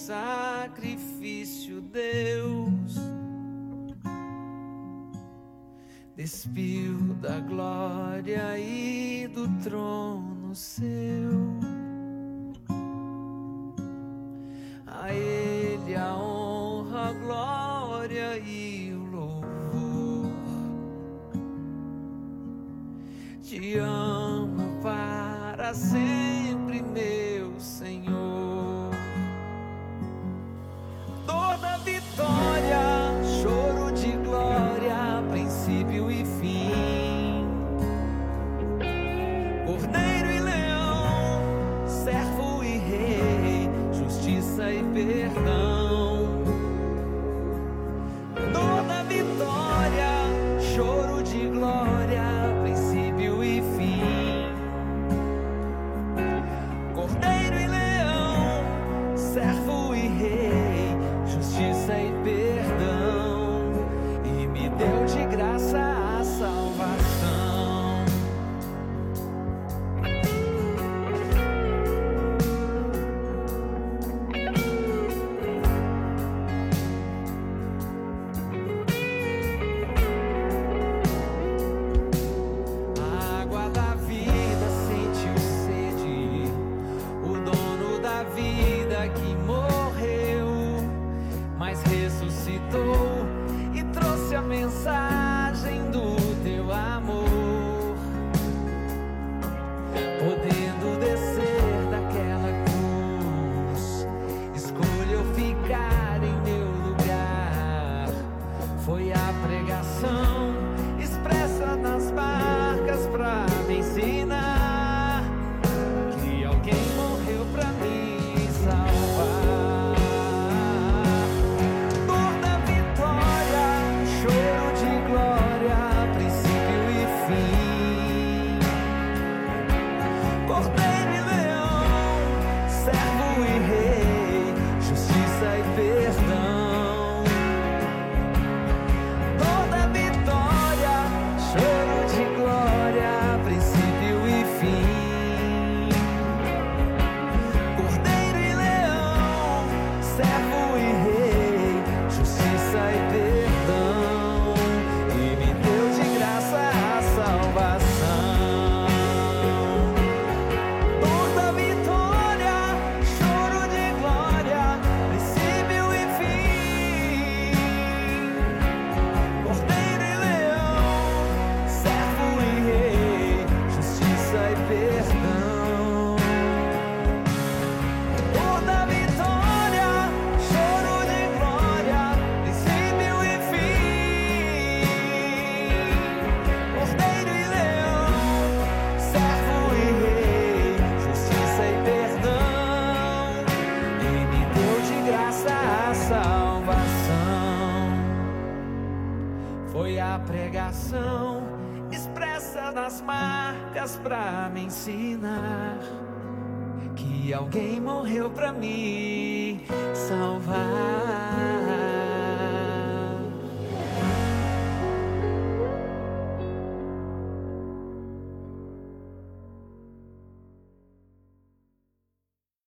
sacrifício, Deus despiu da glória e do trono seu. A Ele a honra, a glória e o louvor. Te amo para sempre, meu Senhor. Toda vitória, choro de glória, princípio e fim. Cordeiro e leão, servo e rei, justiça e perdão. Toda vitória, choro de glória, princípio e fim. Cordeiro e leão, servo e rei, justiça e perdão, e me deu de graça a salvação. A água da vida sentiu sede, o dono da vida que morreu, mas ressuscitou e trouxe a mensagem do teu amor. Podendo descer daquela cruz, escolheu ficar em meu lugar. Foi a pregação expressa nas marcas pra me ensinar que alguém morreu pra me salvar. Toda vitória, choro de glória, princípio e fim. Cordeiro e leão, servo e rei, justiça e perdão. Toda vitória, choro de glória, princípio e fim. Cordeiro e leão, servo e rei, justiça e perdão, e me deu de graça a salvação. Toda vitória, choro de glória, princípio e fim. Cordeiro e leão, servo e rei, justiça e perdão. Toda vitória, choro de glória, princípio e fim. Cordeiro e leão, servo e rei, justiça e perdão, e me deu de graça a salvação. Foi a pregação expressa nas marcas pra me ensinar que alguém morreu pra me salvar.